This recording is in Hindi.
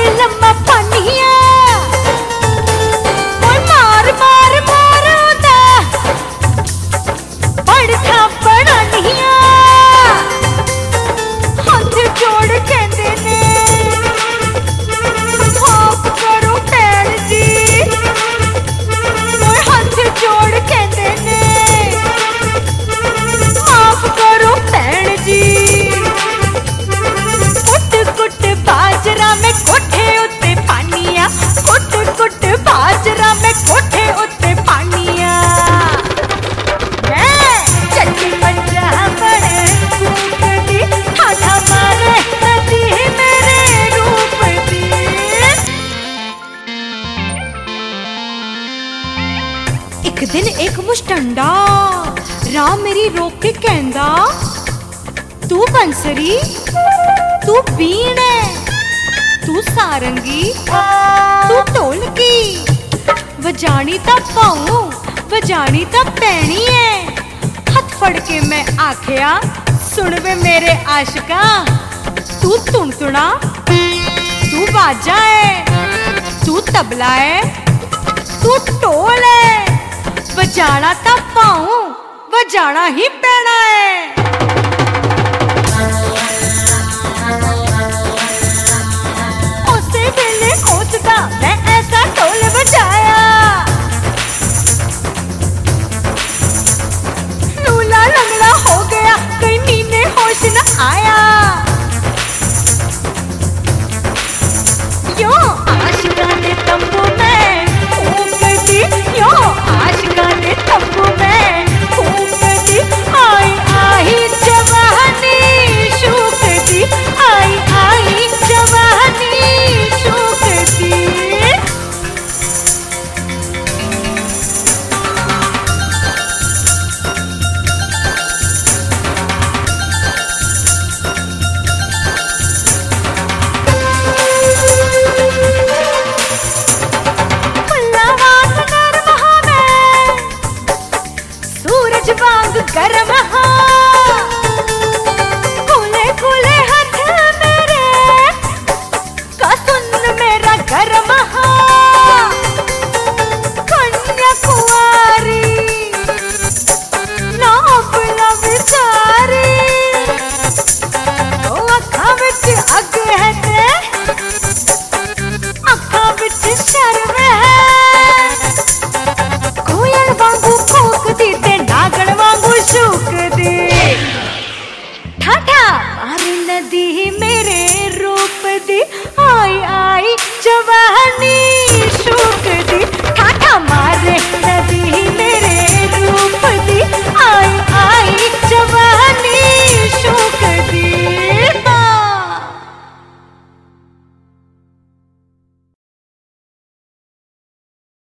लम्मा पानिया और मार मार मारदा बड़खा बनानिया हाथ जोड़ कहंदे ने माफ करो भैन जी और हाथ जोड़ कहंदे ने माफ करो भैन जी कुट कुट बाजरा में कोठे उत्ते पानिया कुट कुट बाजरा में कोठे उत्ते पानिया मैं चट्टी पंजा बड़े रूप दी ठाठा मारे नदी मेरे रूप दी। एक दिन एक मुस्टंडा राम मेरी रोक के कहंदा तू बंसरी तू बीण है तू सारंगी तू ढोलकी वजानी ता पाऊं वजानी ता पैनी है। हथ फड़ के मैं आखिया सुन वे मेरे आशिका तू तुणतुणा तू बाजा है तू तबला है तू ढोल है वजाना ता पाऊं वजाना ही पैना है।